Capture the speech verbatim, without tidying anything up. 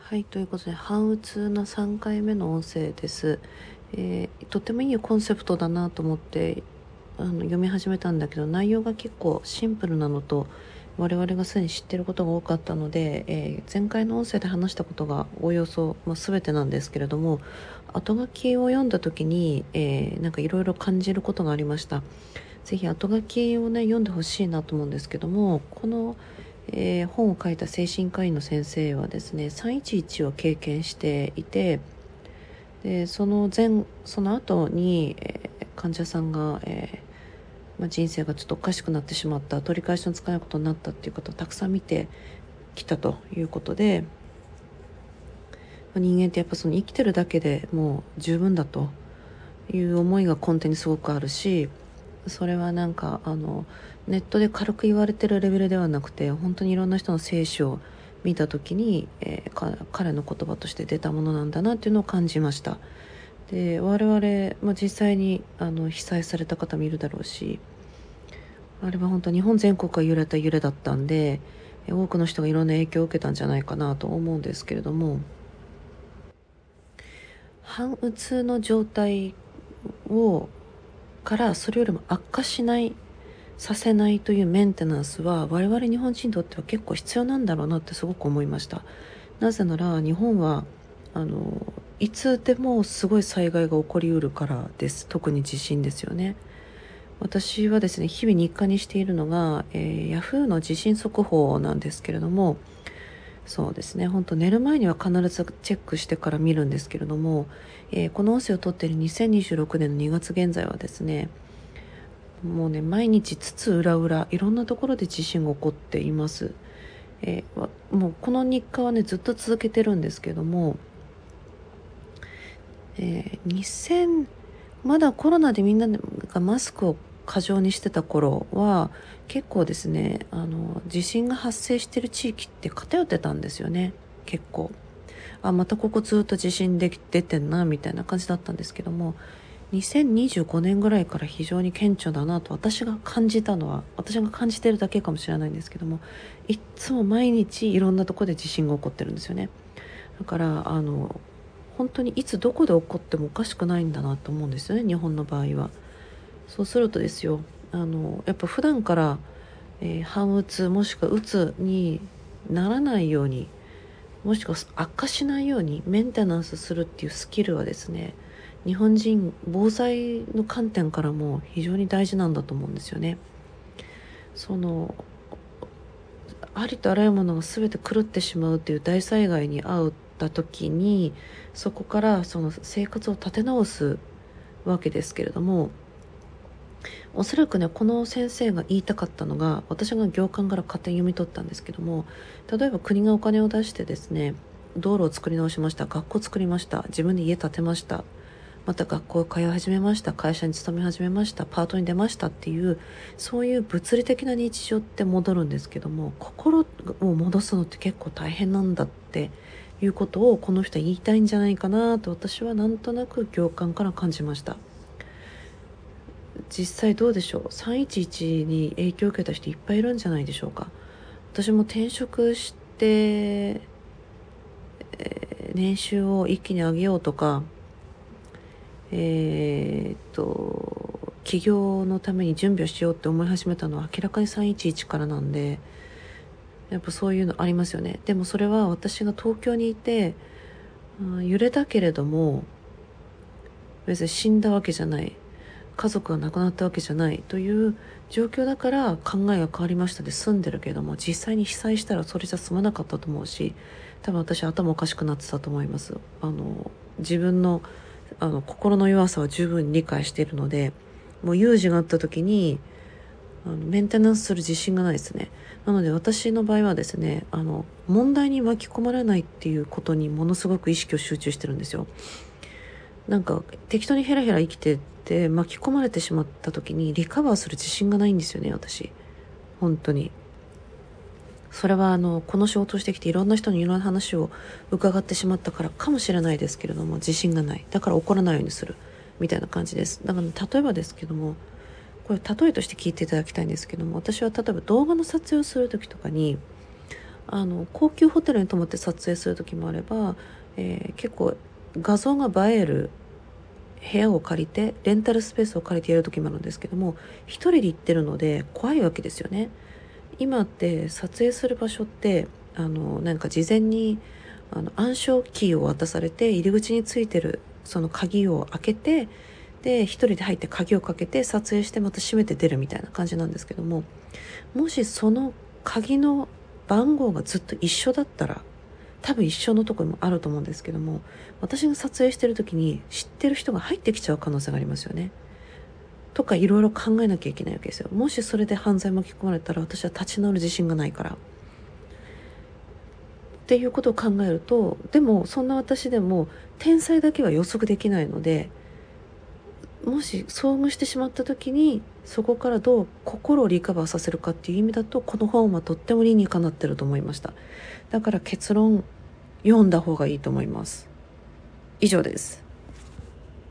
はい、ということで、半うつのさんかいめの音声です。えーとてもいいコンセプトだなと思ってあの読み始めたんだけど、内容が結構シンプルなのと、我々がすでに知っていることが多かったので、えー前回の音声で話したことがおおよそ、まあ、全てなんですけれども、後書きを読んだ時に、えーなんかいろいろ感じることがありました。ぜひ後書きをね読んでほしいなと思うんですけども、この、えー本を書いた精神科医の先生はですね、さんいちいちを経験していて、でその前その後に、えー患者さんが、えーまあ、人生がちょっとおかしくなってしまった、取り返しのつかないことになったっていう方をたくさん見てきたということで、まあ人間ってやっぱその生きてるだけでもう十分だという思いが根底にすごくあるし、それはなんかあのネットで軽く言われてるレベルではなくて、本当にいろんな人の生死を見た時に、えーか彼の言葉として出たものなんだなっていうのを感じました。で我々、まあ、実際にあの被災された方もいるだろうし、あれは本当日本全国が揺れた揺れだったんで、多くの人がいろんな影響を受けたんじゃないかなと思うんですけれども、半うつの状態をからそれよりも悪化しないさせないというメンテナンスは、我々日本人にとっては結構必要なんだろうなってすごく思いました。なぜなら日本はあのいつでもすごい災害が起こりうるからです。特に地震ですよね。私はですね、日々日課にしているのが、えー、ヤフーの地震速報なんですけれども、そうですね、本当寝る前には必ずチェックしてから見るんですけれども、えーこの音声を撮っているにせんにじゅうろくねんのにがつ現在はですね、もうね、毎日津々浦々いろんなところで地震が起こっています。えーわもうこの日課はねずっと続けてるんですけども、えーにせんまだコロナでみんながマスクを過剰にしてた頃は結構ですね、あの地震が発生してる地域って偏ってたんですよね。結構あまたここずっと地震で出てんなみたいな感じだったんですけども、にせんにじゅうごねんぐらいから非常に顕著だなと私が感じたのは、私が感じてるだけかもしれないんですけども、いっつも毎日いろんなところで地震が起こってるんですよね。だからあの本当にいつどこで起こってもおかしくないんだなと思うんですよね、日本の場合は。そうするとですよ、あのやっぱ普段から、えー、半うつもしくはうつにならないように、もしくは悪化しないようにメンテナンスするっていうスキルはですね、日本人防災の観点からも非常に大事なんだと思うんですよね。そのありとあらゆるものが全て狂ってしまうっていう大災害に遭った時に、そこからその生活を立て直すわけですけれども、おそらくねこの先生が言いたかったのが、私が行間から勝手に読み取ったんですけども、例えば国がお金を出してですね、道路を作り直しました、学校を作りました、自分で家建てました、また学校を通い始めました、会社に勤め始めました、パートに出ましたっていう、そういう物理的な日常って戻るんですけども、心を戻すのって結構大変なんだっていうことをこの人は言いたいんじゃないかなと、私はなんとなく行間から感じました。実際どうでしょう、さんいちいちに影響を受けた人いっぱいいるんじゃないでしょうか。私も転職して、えー年収を一気に上げようとか、えーっと起業のために準備をしようって思い始めたのは明らかにさんいちいちからなんで、やっぱそういうのありますよね。でもそれは私が東京にいて、うん、揺れたけれども別に死んだわけじゃない、家族が亡くなったわけじゃないという状況だから考えが変わりましたで済んでるけれども、実際に被災したらそれじゃ済まなかったと思うし、多分私頭おかしくなってたと思います。あの自分のあの心の弱さは十分に理解しているので、もう有事があった時にあのメンテナンスする自信がないですね。なので私の場合はですね、あの問題に巻き込まれないっていうことにものすごく意識を集中してるんですよ。なんか適当にヘラヘラ生きてって巻き込まれてしまった時にリカバーする自信がないんですよね、私。本当に。それはあのこの仕事をしてきていろんな人にいろんな話を伺ってしまったからかもしれないですけれども、自信がない、だから怒らないようにするみたいな感じです。だから、ね、例えばですけども、これ例えとして聞いていただきたいんですけども、私は例えば動画の撮影をする時とかに、 あの高級ホテルに泊まって撮影する時もあれば、えー結構画像が映える部屋を借りてレンタルスペースを借りてやる時もあるんですけども、一人で行ってるので怖いわけですよね。今って撮影する場所ってあのなんか事前にあの暗証キーを渡されて、入り口についてるその鍵を開けて、で一人で入って鍵をかけて撮影してまた閉めて出るみたいな感じなんですけども、もしその鍵の番号がずっと一緒だったら、多分一緒のところもあると思うんですけども、私が撮影してる時に知ってる人が入ってきちゃう可能性がありますよね。とかいろいろ考えなきゃいけないわけですよ。もしそれで犯罪巻き込まれたら、私は立ち直る自信がないからっていうことを考えると、でもそんな私でも天才だけは予測できないので、もし遭遇してしまった時にそこからどう心をリカバーさせるかっていう意味だと、この本はとっても理にかなってると思いました。だから結論、読んだ方がいいと思います。以上です。